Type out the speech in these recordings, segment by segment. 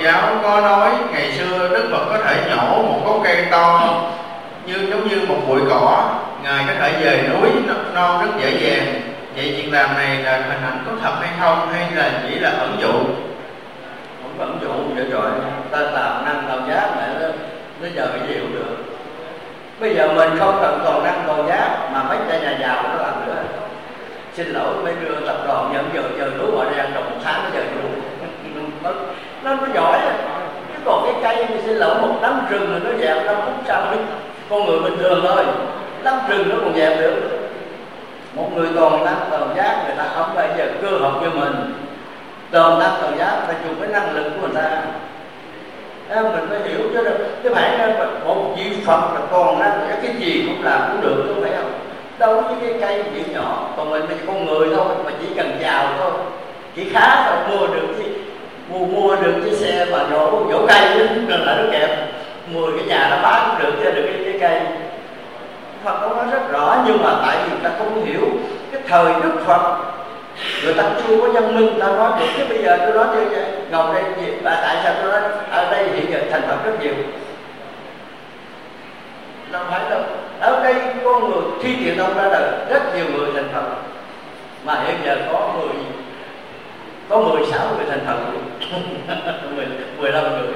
giáo có nói ngày xưa Đức Phật có thể nhổ một gốc cây to giống như một bụi cỏ, Ngài có thể về núi non rất dễ dàng. Vậy chuyện làm này là hình ảnh có thật hay không, hay là chỉ là ẩn dụ? Không có ẩn dụ vậy rồi, ta làm năng làm giác này nó giờ cái gì cũng được. Bây giờ mình không cần còn năng còn giác mà mấy tay nhà giàu nó làm nữa. Xin lỗi mấy đưa tập đoàn nhận giờ lúa họ đang trồng 1 tháng giờ luôn. Nó giỏi. Chứ còn cái cây thì xin lỗi một nắm rừng rồi nó dẹp 5 phút sau đi. Con người bình thường thôi, nắm rừng nó còn dẹp được. Một người toàn năng toàn giác, người ta không phải giờ cơ học như mình. Toàn năng toàn giác phải dùng cái năng lực của người ta. Mình phải hiểu chứ được. Chứ phải một vị Phật là còn năng, cái gì cũng làm cũng được, không phải không? Đâu với cái cây gì nhỏ, còn mình là con người thôi, mà chỉ cần giàu thôi, chỉ khá thôi, mua được cái xe mà nhổ cây chứ đừng lại nó kẹp 10 cái nhà nó bán cũng được, chứ được cái cây. Phật có nói rất rõ, nhưng mà tại vì người ta không hiểu cái thời Đức Phật, người ta chưa có văn minh, ta nói được. Chứ bây giờ tôi nói như vậy, ngồi đây gì, tại sao tôi nói ở đây hiện giờ thành Phật rất nhiều? Đâu phải đâu. Ở đây con người khi Thiện Tông ra đời rất nhiều người thành Phật, mà hiện giờ có 16 người thành Phật, 15 người.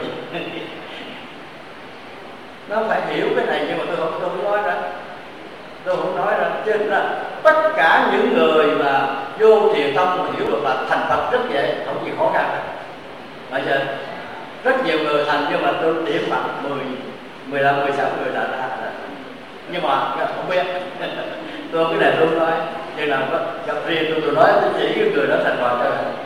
Nó phải hiểu cái này, nhưng mà tôi không nói ra. Tôi không nói ra. Chứ là tất cả những người mà vô Thiền Tông mà hiểu được là thành Phật rất dễ, không gì khó khăn. Bây giờ rất nhiều người thành, nhưng mà tôi điểm mặt 15, 16 người là ra. Nhưng mà không biết. Tôi cái này tôi nói, nhưng là gặp riêng tôi nói tôi chỉ cái người đó thành Phật thôi.